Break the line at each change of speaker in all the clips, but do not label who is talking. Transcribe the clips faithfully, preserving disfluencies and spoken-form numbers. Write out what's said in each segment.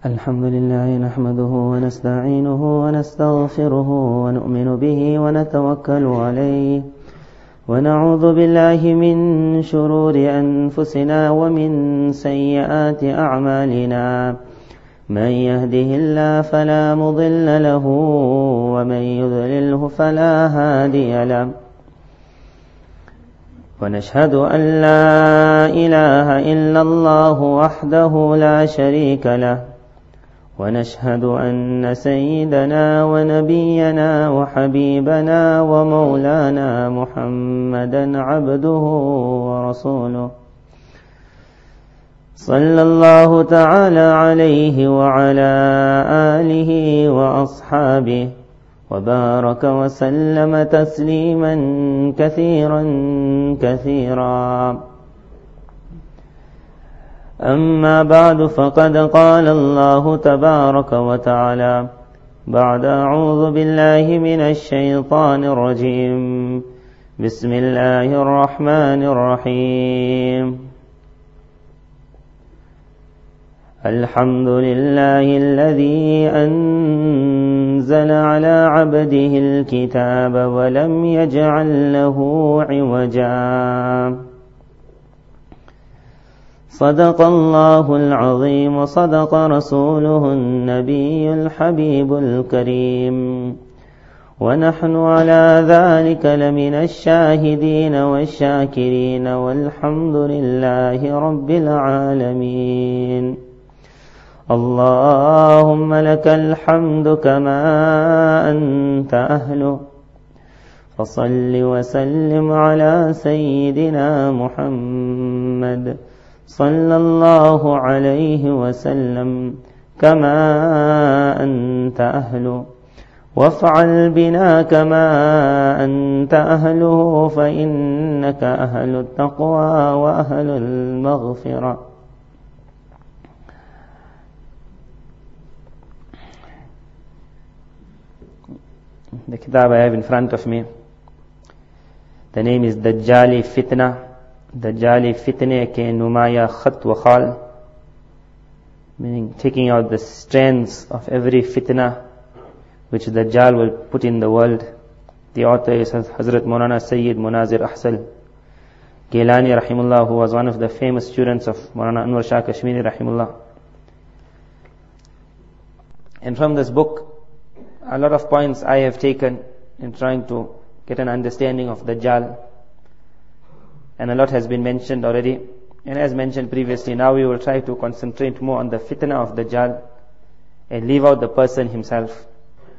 الحمد لله نحمده ونستعينه ونستغفره ونؤمن به ونتوكل عليه ونعوذ بالله من شرور أنفسنا ومن سيئات أعمالنا من يهده الله فلا مضل له ومن يضلله فلا هادي له ونشهد أن لا إله إلا الله وحده لا شريك له ونشهد أن سيدنا ونبينا وحبيبنا ومولانا محمدا عبده ورسوله صلى الله تعالى عليه وعلى آله وأصحابه وبارك وسلم تسليما كثيرا كثيرا. أما بعد فقد قال الله تبارك وتعالى بعد أعوذ بالله من الشيطان الرجيم بسم الله الرحمن الرحيم الحمد لله الذي أنزل على عبده الكتاب ولم يجعل له عوجا صدق الله العظيم وصدق رسوله النبي الحبيب الكريم ونحن على ذلك لمن الشاهدين والشاكرين والحمد لله رب العالمين. اللهم لك الحمد كما أنت أهله فصل وسلم على سيدنا محمد صلى الله عليه وسلم كما أنت أهله وافعل بنا كما أنت أهله فإنك أهل التقوى وأهل المغفرة. The kitab I have in front of me, the name is Dajjali Fitna. Dajjali Fitne ke numaya khat wa khal, meaning taking out the strands of every fitna which Dajjal will put in the world. The author is Hazrat Maulana Sayyid Munazir Ahsal Gilani Rahimullah, who was one of the famous students of Maulana Anwar Shah Kashmiri Rahimullah. And from this book, a lot of points I have taken in trying to get an understanding of Dajjal. And a lot has been mentioned already. And as mentioned previously, now we will try to concentrate more on the fitna of Dajjal and leave out the person himself.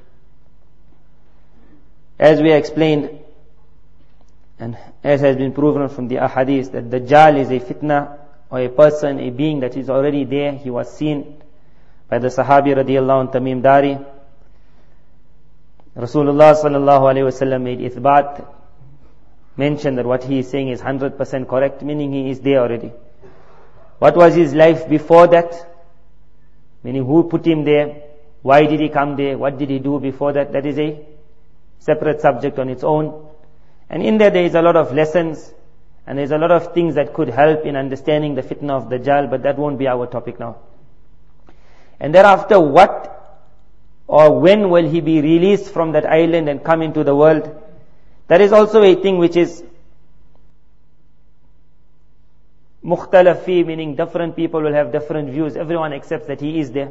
As we explained, and as has been proven from the ahadith, that Dajjal is a fitna, or a person, a being that is already there. He was seen by the Sahabi radiallahu anhu, Tamim Dari. Rasulullah sallallahu alayhi wa sallam made ithbat, mentioned that what he is saying is one hundred percent correct, meaning he is there already. What was his life before that? Meaning who put him there? Why did he come there? What did he do before that? That is a separate subject on its own. And in there there is a lot of lessons, and there is a lot of things that could help in understanding the fitna of Dajjal, but that won't be our topic now. And thereafter, what or when will he be released from that island and come into the world? That is also a thing which is mukhtalafi, meaning different people will have different views. Everyone accepts that he is there.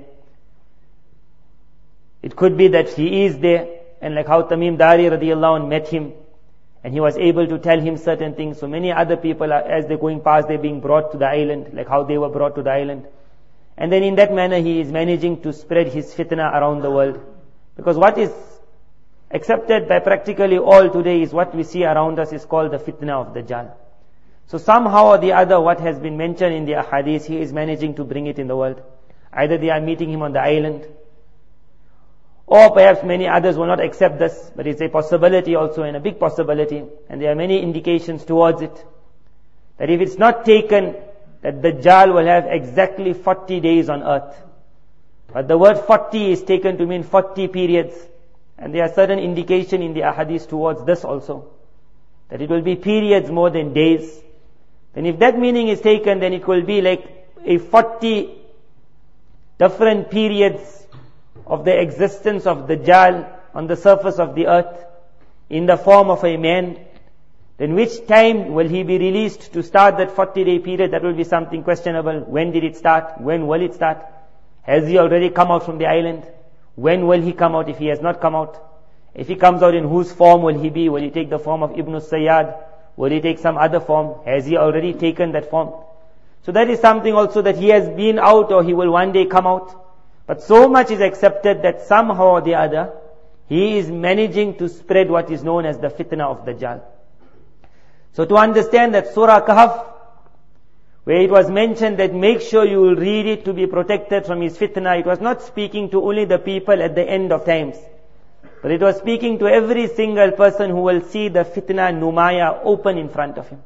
It could be that he is there, and like how Tamim Dari radiallahu anh met him, and he was able to tell him certain things. So many other people, are, as they're going past, they're being brought to the island, like how they were brought to the island. And then in that manner, he is managing to spread his fitna around the world. Because what is accepted by practically all today is what we see around us is called the fitna of Dajjal. So somehow or the other, what has been mentioned in the ahadith, he is managing to bring it in the world. Either they are meeting him on the island, or perhaps many others will not accept this, but it's a possibility also, and a big possibility, and there are many indications towards it, that if it's not taken, that Dajjal will have exactly forty days on earth. But the word forty is taken to mean forty periods. And there are certain indication in the ahadith towards this also, that it will be periods more than days. Then if that meaning is taken, then it will be like a forty different periods of the existence of Dajjal on the surface of the earth in the form of a man, then which time will he be released to start that forty day period? That will be something questionable. When did it start? When will it start? Has he already come out from the island? When will he come out if he has not come out? If he comes out, in whose form will he be? Will he take the form of Ibn Sayyad? Will he take some other form? Has he already taken that form? So that is something also, that he has been out or he will one day come out. But so much is accepted that somehow or the other, he is managing to spread what is known as the fitna of Dajjal. So to understand that Surah Kahf, where it was mentioned that make sure you will read it to be protected from his fitna, it was not speaking to only the people at the end of times, but it was speaking to every single person who will see the fitna numaya open in front of him.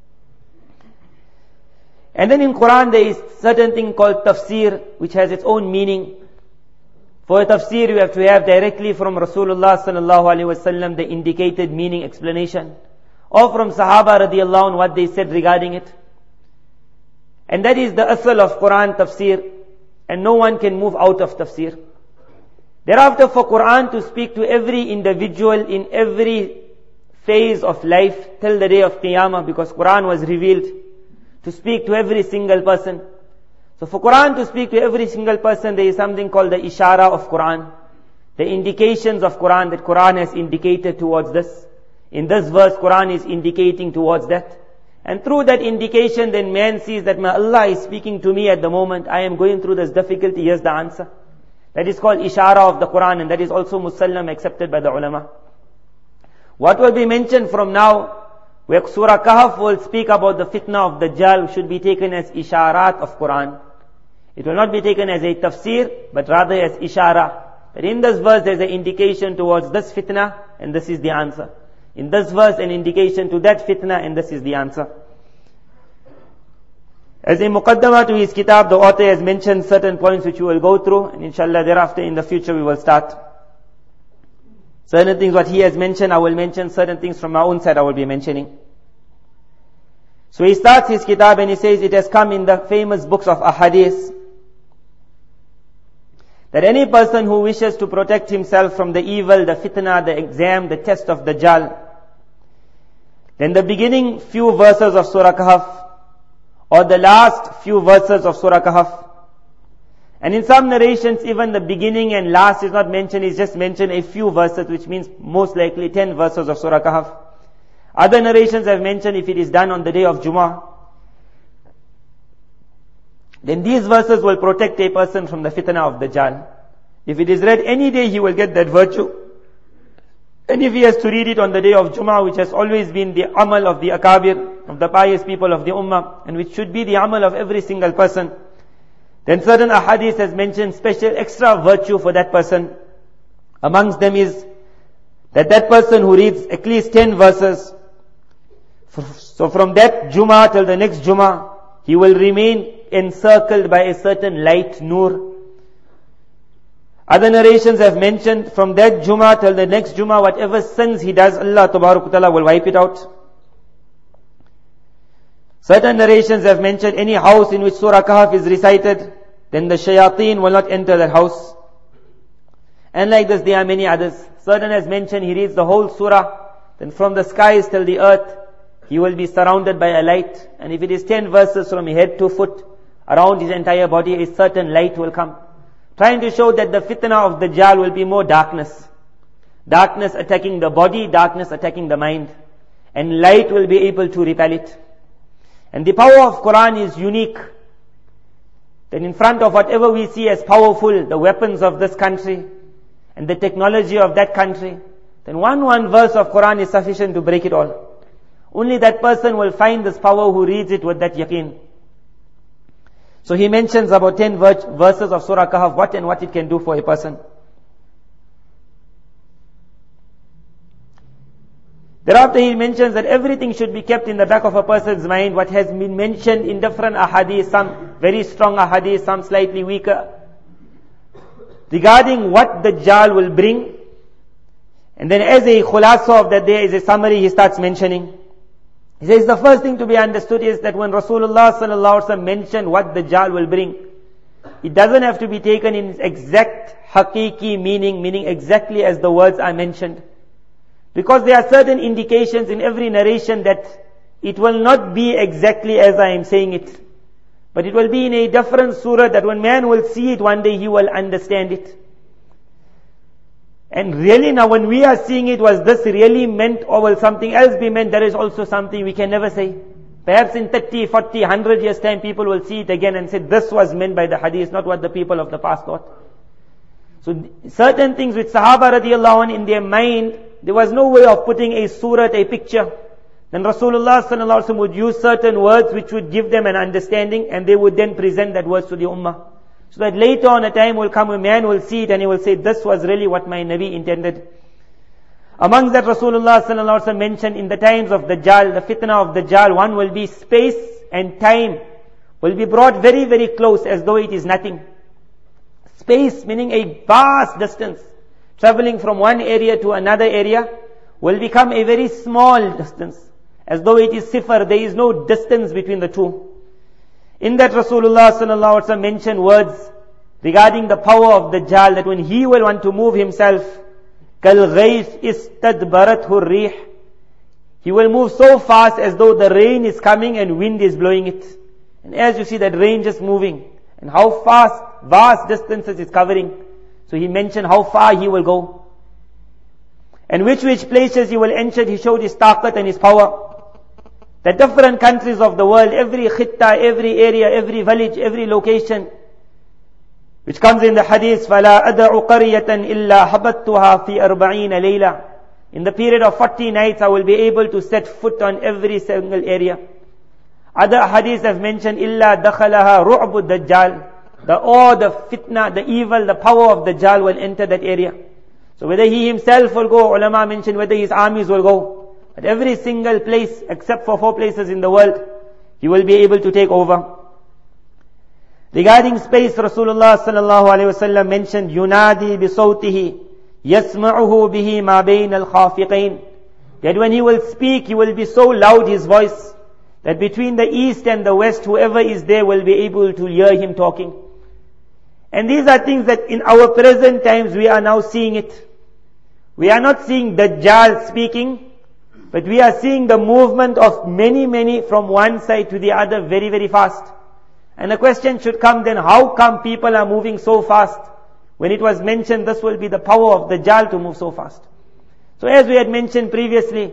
And then in Quran there is certain thing called tafsir, which has its own meaning. For a tafsir you have to have directly from Rasulullah sallallahu alaihi wasallam the indicated meaning explanation, or from Sahaba radiallahu anhu what they said regarding it. And that is the asal of Quran tafsir, and no one can move out of tafsir. Thereafter, for Quran to speak to every individual in every phase of life till the day of Qiyamah, because Quran was revealed to speak to every single person. So for Quran to speak to every single person, there is something called the ishara of Quran, the indications of Quran, that Quran has indicated towards this. In this verse, Quran is indicating towards that. And through that indication, then man sees that my Allah is speaking to me at the moment. I am going through this difficulty. Here's the answer. That is called ishara of the Quran, and that is also musallam, accepted by the ulama. What will be mentioned from now, where Surah Kahf will speak about the fitna of Dajjal, should be taken as isharat of Quran. It will not be taken as a tafsir, but rather as ishara. That in this verse there is an indication towards this fitna, and this is the answer. In this verse, an indication to that fitna, and this is the answer. As a muqaddamah to his kitab, the author has mentioned certain points which we will go through, and inshallah thereafter in the future we will start. Certain things what he has mentioned, I will mention. Certain things from my own side I will be mentioning. So he starts his kitab and he says, it has come in the famous books of ahadith that any person who wishes to protect himself from the evil, the fitna, the exam, the test of Dajjal, then the beginning few verses of Surah Kahf, or the last few verses of Surah Kahf, and in some narrations even the beginning and last is not mentioned, is just mentioned a few verses, which means most likely ten verses of Surah Kahf. Other narrations have mentioned if it is done on the day of Jummah, then these verses will protect a person from the fitna of Dajjal. If it is read any day, he will get that virtue. And if he has to read it on the day of Jummah, which has always been the amal of the akabir, of the pious people of the ummah, and which should be the amal of every single person, then certain ahadith has mentioned special extra virtue for that person. Amongst them is that that person who reads at least ten verses, so from that Jummah till the next Jummah, he will remain encircled by a certain light, nur. Other narrations have mentioned from that Jummah till the next Jummah, whatever sins he does, Allah Tabarak Ta'ala will wipe it out. Certain narrations have mentioned any house in which Surah Kahf is recited, then the shayateen will not enter that house. And like this, there are many others. Certain has mentioned he reads the whole surah, then from the skies till the earth, he will be surrounded by a light. And if it is ten verses from head to foot, around his entire body, a certain light will come. Trying to show that the fitna of Dajjal will be more darkness. Darkness attacking the body, darkness attacking the mind. And light will be able to repel it. And the power of Quran is unique. That in front of whatever we see as powerful, the weapons of this country, and the technology of that country, then one one verse of Quran is sufficient to break it all. Only that person will find this power who reads it with that yaqeen. So he mentions about ten verses of Surah Kahf, what and what it can do for a person. Thereafter he mentions that everything should be kept in the back of a person's mind, what has been mentioned in different ahadith, some very strong ahadith, some slightly weaker, regarding what Dajjal will bring. And then as a khulasa of that, there is a summary he starts mentioning. He says the first thing to be understood is that when Rasulullah sallallahu alaihi wasallam mentioned what Dajjal will bring, it doesn't have to be taken in its exact haqiqi meaning, meaning exactly as the words are mentioned. Because there are certain indications in every narration that it will not be exactly as I am saying it. But it will be in a different surah that when man will see it one day, he will understand it. And really now when we are seeing it, was this really meant or will something else be meant? That is also something we can never say. Perhaps in thirty, forty, one hundred years time, people will see it again and say, this was meant by the hadith, not what the people of the past thought. So certain things which Sahaba radiallahu anh in their mind, there was no way of putting a surah, a picture. Then Rasulullah sallallahu alaihi wasallam would use certain words which would give them an understanding, and they would then present that words to the ummah. So that later on a time will come, a man will see it and he will say, this was really what my Nabi intended. Amongst that, Rasulullah sallallahu alaihi wasallam mentioned in the times of Dajjal, the fitna of Dajjal, one will be space and time will be brought very, very close as though it is nothing. Space meaning a vast distance, traveling from one area to another area, will become a very small distance, as though it is sifar, there is no distance between the two. In that, Rasulullah sallallahu alaihi wasallam mentioned words regarding the power of Dajjal, that when he will want to move himself, kal ghayth istadbarathu rih, he will move so fast as though the rain is coming and wind is blowing it. And as you see that rain just moving, and how fast, vast distances it's covering. So he mentioned how far he will go. And which which places he will enter, he showed his taqat and his power. The different countries of the world, every khitta, every area, every village, every location, which comes in the hadith, فَلَا أَدَعُ قَرْيَةً إِلَّا حَبَتْتُهَا فِي أَرْبَعِينَ لَيْلَةً. In the period of forty nights, I will be able to set foot on every single area. Other hadiths have mentioned, إِلَّا دَخَلَهَا رُعْبُ الدَّجَّالِ. The awe, the fitna, the evil, the power of Dajjal will enter that area. So whether he himself will go, ulama mentioned whether his armies will go. But every single place, except for four places in the world, he will be able to take over. Regarding space, Rasulullah sallallahu alaihi wasallam mentioned, Yunadi bisawtihi, yasma'uhu bihi ma bayn al-khafiqain. That when he will speak, he will be so loud, his voice, that between the east and the west, whoever is there will be able to hear him talking. And these are things that in our present times we are now seeing it. We are not seeing Dajjal speaking, but we are seeing the movement of many, many from one side to the other very, very fast. And the question should come then, how come people are moving so fast? When it was mentioned, this will be the power of Dajjal to move so fast. So as we had mentioned previously,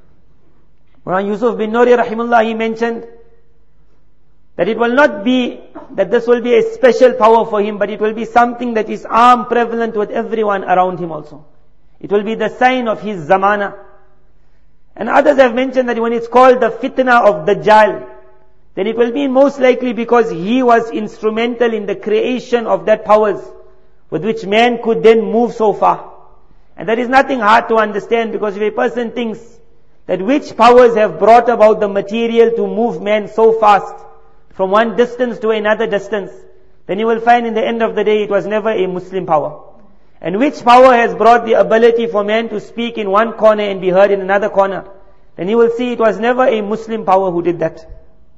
when Yusuf bin Nuri rahimullah, he mentioned that it will not be that this will be a special power for him, but it will be something that is arm prevalent with everyone around him also. It will be the sign of his zamana. And others have mentioned that when it's called the fitna of Dajjal, then it will be most likely because he was instrumental in the creation of that powers with which man could then move so far. And that is nothing hard to understand, because if a person thinks that which powers have brought about the material to move man so fast from one distance to another distance, then you will find in the end of the day it was never a Muslim power. And which power has brought the ability for man to speak in one corner and be heard in another corner, then you will see it was never a Muslim power who did that.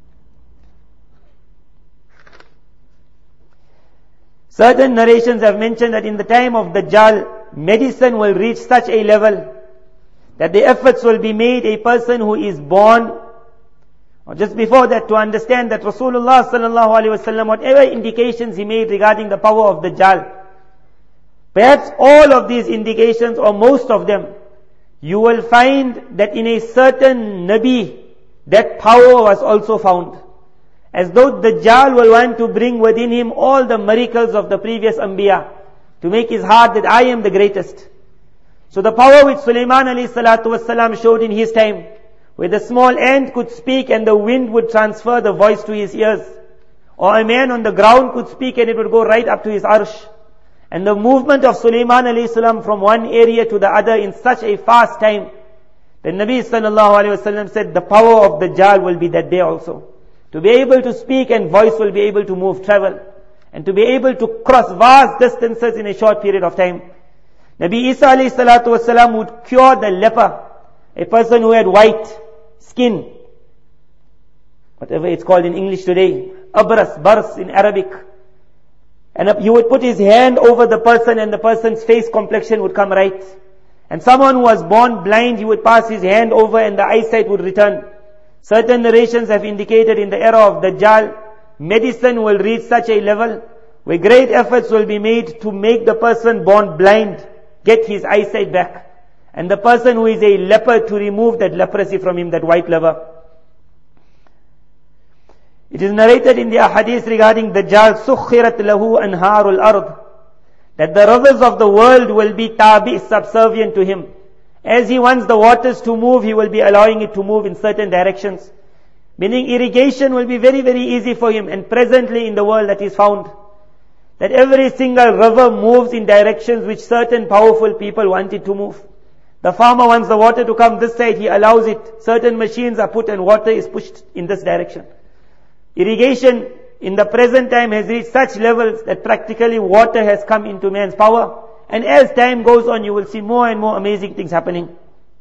Certain narrations have mentioned that in the time of Dajjal, medicine will reach such a level that the efforts will be made, a person who is born, or just before that, to understand that Rasulullah sallallahu alaihi wasallam, whatever indications he made regarding the power of Dajjal, perhaps all of these indications or most of them, you will find that in a certain Nabi, that power was also found. As though Dajjal will want to bring within him all the miracles of the previous Anbiya, to make his heart that I am the greatest. So the power which Sulaiman alayhi salatu wasalam showed in his time, where the small ant could speak and the wind would transfer the voice to his ears, or a man on the ground could speak and it would go right up to his arsh. And the movement of Sulaiman alayhi salam from one area to the other in such a fast time, the Nabi sallallahu alayhi wasallam said the power of Dajjal will be that day also. To be able to speak and voice will be able to move, travel, and to be able to cross vast distances in a short period of time. Nabi Isa alayhi salatu wasalam would cure the leper, a person who had white skin, whatever it's called in English today, abras, bars in Arabic. And he would put his hand over the person and the person's face complexion would come right. And someone who was born blind, he would pass his hand over and the eyesight would return. Certain narrations have indicated in the era of Dajjal, medicine will reach such a level where great efforts will be made to make the person born blind get his eyesight back. And the person who is a leper to remove that leprosy from him, that white leper. It is narrated in the ahadith regarding Dajjal, سُخِّرَتْ لَهُ أَنْهَارُ الْأَرْضِ, that the rivers of the world will be tabi, subservient to him. As he wants the waters to move, he will be allowing it to move in certain directions. Meaning irrigation will be very, very easy for him. And presently in the world that is found, that every single river moves in directions which certain powerful people want it to move. The farmer wants the water to come this side, he allows it. Certain machines are put and water is pushed in this direction. Irrigation in the present time has reached such levels that practically water has come into man's power. And as time goes on, you will see more and more amazing things happening.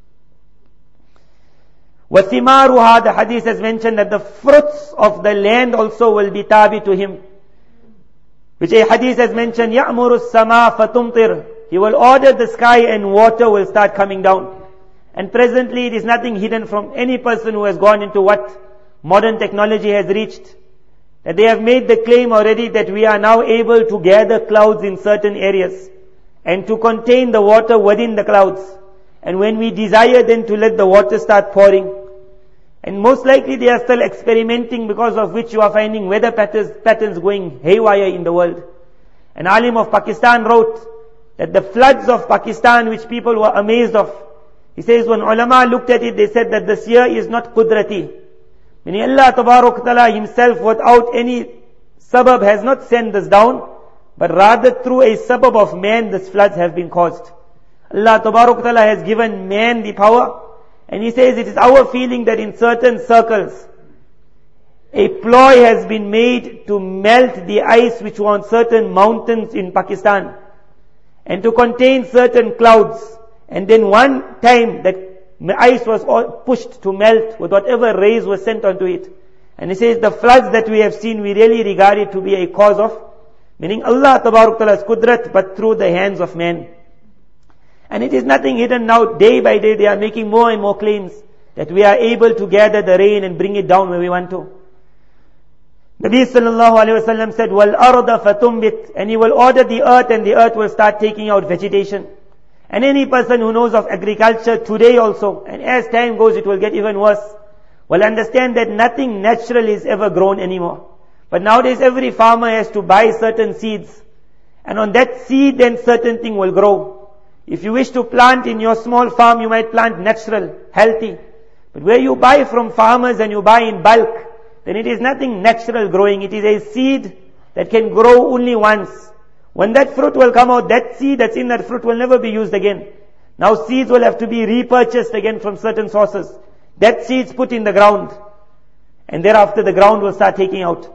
وَثِمَارُهَا, the hadith has mentioned that the fruits of the land also will be tabi to him. Which a hadith has mentioned, يَأْمُرُ السَّمَاءَ فَتُمْطِرُ, he will order the sky and water will start coming down. And presently it is nothing hidden from any person who has gone into what modern technology has reached. That they have made the claim already that we are now able to gather clouds in certain areas and to contain the water within the clouds. And when we desire then to let the water start pouring. And most likely they are still experimenting, because of which you are finding weather patterns, patterns going haywire in the world. An alim of Pakistan wrote that the floods of Pakistan, which people were amazed of, he says when ulama looked at it, they said that this year is not qudrati. Meaning Allah Tabarak Ta'ala himself without any sabab has not sent this down, but rather through a sabab of man these floods have been caused. Allah Tabarak Ta'ala has given man the power, and he says it is our feeling that in certain circles, a ploy has been made to melt the ice which were on certain mountains in Pakistan, and to contain certain clouds. And then one time that ice was pushed to melt with whatever rays were sent onto it. And he says the floods that we have seen, we really regard it to be a cause of, meaning Allah Tabarak Ta'ala's qudrat, but through the hands of man. And it is nothing hidden now. Day by day they are making more and more claims that we are able to gather the rain and bring it down where we want to. Nabi sallallahu alayhi wa sallam said, وَالْأَرْضَ فَتُنْبِتْ, and he will order the earth and the earth will start taking out vegetation. And any person who knows of agriculture today also, and as time goes it will get even worse, will understand that nothing natural is ever grown anymore. But nowadays every farmer has to buy certain seeds, and on that seed then certain thing will grow. If you wish to plant in your small farm, you might plant natural, healthy. But where you buy from farmers and you buy in bulk, then it is nothing natural growing. It is a seed that can grow only once. When that fruit will come out, that seed that's in that fruit will never be used again. Now seeds will have to be repurchased again from certain sources. That seed's put in the ground, and thereafter the ground will start taking out.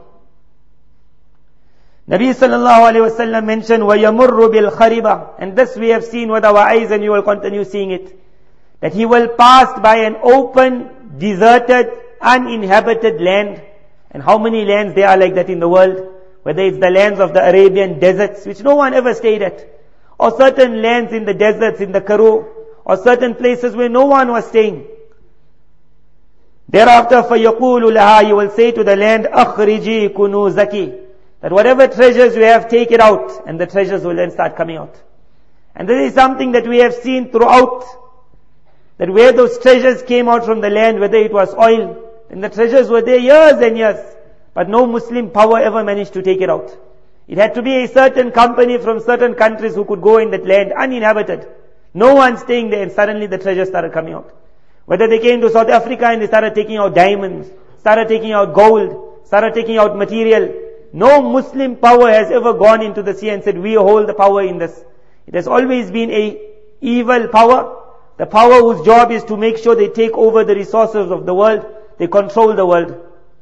Nabi sallallahu alayhi wa sallam mentioned, وَيَمُرُّ بِالْخَرِبَةِ, and this we have seen with our eyes and you will continue seeing it. That he will pass by an open, deserted, uninhabited land. And how many lands there are like that in the world? Whether it's the lands of the Arabian deserts, which no one ever stayed at, or certain lands in the deserts in the Karoo, or certain places where no one was staying. Thereafter, فَيَقُولُ لَهَا, you will say to the land, أَخْرِجِي كُنُوزَكِ, that whatever treasures you have, take it out, and the treasures will then start coming out. And this is something that we have seen throughout, that where those treasures came out from the land, whether it was oil, and the treasures were there years and years, but no Muslim power ever managed to take it out. It had to be a certain company from certain countries who could go in that land, uninhabited. No one staying there, and suddenly the treasures started coming out. Whether they came to South Africa and they started taking out diamonds, started taking out gold, started taking out material. No Muslim power has ever gone into the sea and said, we hold the power in this. It has always been a evil power. The power whose job is to make sure they take over the resources of the world. They control the world.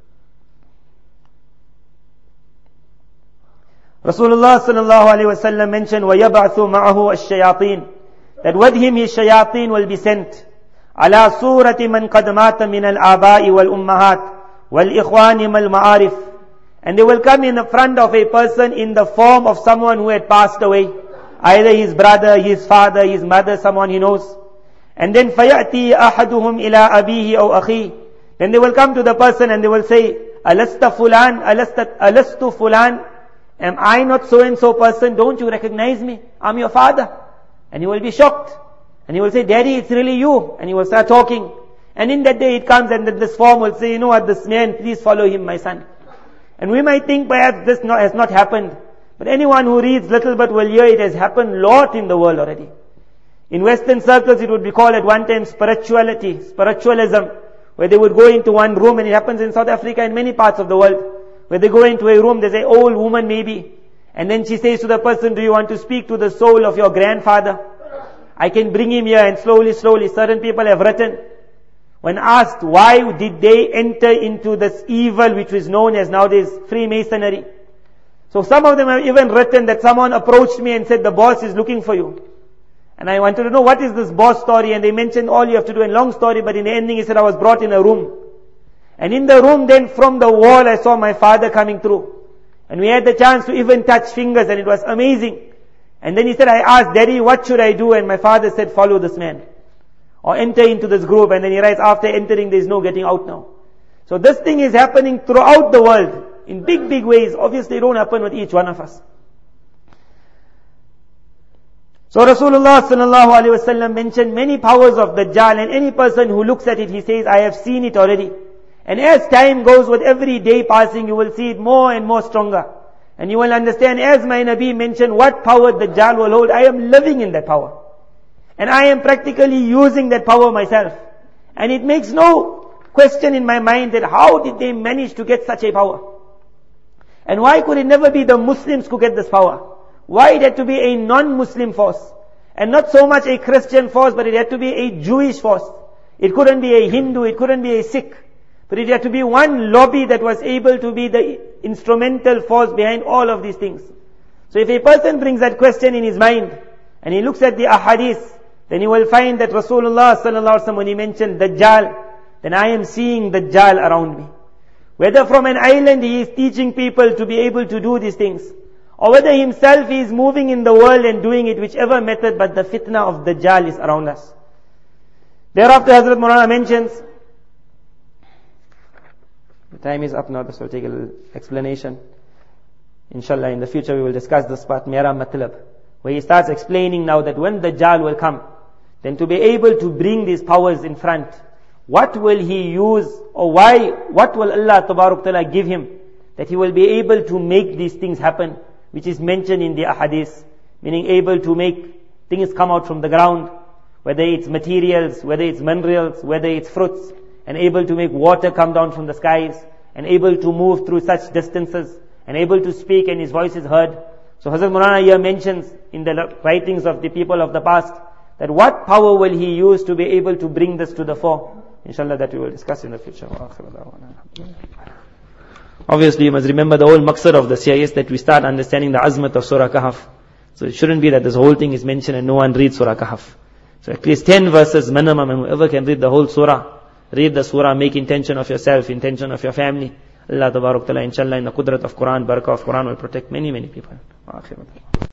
Rasulullah sallallahu alayhi wa sallam mentioned, وَيَبْعَثُ مَعَهُ الشَّيَاطِينَ, that with him his shayateen will be sent. عَلَى صُورَةِ مَنْ قَدْ مَاتَ مِنَ الْآبَاءِ وَالْأُمَّهَاتِ وَالْإِخْوَانِ مَا الْمَعَارِفِ, and they will come in the front of a person in the form of someone who had passed away. Either his brother, his father, his mother, someone he knows. And then فَيَأْتِي أَحَدُهُمْ إِلَىٰ أَبِيهِ أَوْ أَخِيهِ. Then they will come to the person and they will say, أَلَسْتَ فُلَانْ أَلَسْتَ أَلَسْتُ فُلَانْ. Am I not so and so person? Don't you recognize me? I'm your father. And he will be shocked. And he will say, Daddy, it's really you. And he will start talking. And in that day it comes and this form will say, you know what, this man, please follow him, my son. And we might think perhaps this not, has not happened. But anyone who reads little bit will hear it has happened a lot in the world already. In Western circles it would be called at one time spirituality, spiritualism, where they would go into one room, and it happens in South Africa and many parts of the world, where they go into a room, there's an old woman maybe, and then she says to the person, do you want to speak to the soul of your grandfather? I can bring him here, and slowly, slowly, certain people have written, when asked why did they enter into this evil which is known as nowadays Freemasonry. So some of them have even written that someone approached me and said, the boss is looking for you. And I wanted to know what is this boss story, and they mentioned all you have to do, and long story, but in the ending he said, I was brought in a room. And in the room then from the wall I saw my father coming through. And we had the chance to even touch fingers, and it was amazing. And then he said, I asked, Daddy, what should I do? And my father said, follow this man. Or enter into this group. And then he writes, after entering there is no getting out now. So this thing is happening throughout the world. In big, big ways. Obviously it don't happen with each one of us. So Rasulullah sallallahu alaihi wasallam mentioned many powers of Dajjal, and any person who looks at it, he says, I have seen it already. And as time goes, with every day passing, you will see it more and more stronger. And you will understand, as my Nabi mentioned, what power Dajjal will hold. I am living in that power. And I am practically using that power myself. And it makes no question in my mind that how did they manage to get such a power? And why could it never be the Muslims who get this power? Why it had to be a non-Muslim force? And not so much a Christian force, but it had to be a Jewish force. It couldn't be a Hindu, it couldn't be a Sikh. But it had to be one lobby that was able to be the instrumental force behind all of these things. So if a person brings that question in his mind, and he looks at the ahadith, then he will find that Rasulullah sallallahu alaihi wasallam, when he mentioned Dajjal, then I am seeing Dajjal around me. Whether from an island he is teaching people to be able to do these things, or whether himself he is moving in the world and doing it, whichever method, but the fitna of Dajjal is around us. Thereafter Hazrat Maulana mentions, the time is up now, so we'll take a little explanation. Inshallah, in the future we will discuss this part, Mera Matlab, where he starts explaining now that when Dajjal will come, then to be able to bring these powers in front, what will he use, or why, what will Allah Tabarak Ta'ala give him, that he will be able to make these things happen, which is mentioned in the ahadith, meaning able to make things come out from the ground, whether it's materials, whether it's minerals, whether it's fruits, and able to make water come down from the skies, and able to move through such distances, and able to speak and his voice is heard. So Hazrat Maulana here mentions in the writings of the people of the past, that what power will he use to be able to bring this to the fore. Inshallah, that we will discuss in the future. Obviously, you must remember the whole maqsad of this here is that we start understanding the azmat of Surah Kahf. So it shouldn't be that this whole thing is mentioned and no one reads Surah Kahf. So at least ten verses minimum, and whoever can read the whole surah, read the surah, make intention of yourself, intention of your family. Allah Tabarak Ta'ala, inshallah, in the qudrat of Quran, barakah of Quran will protect many, many people.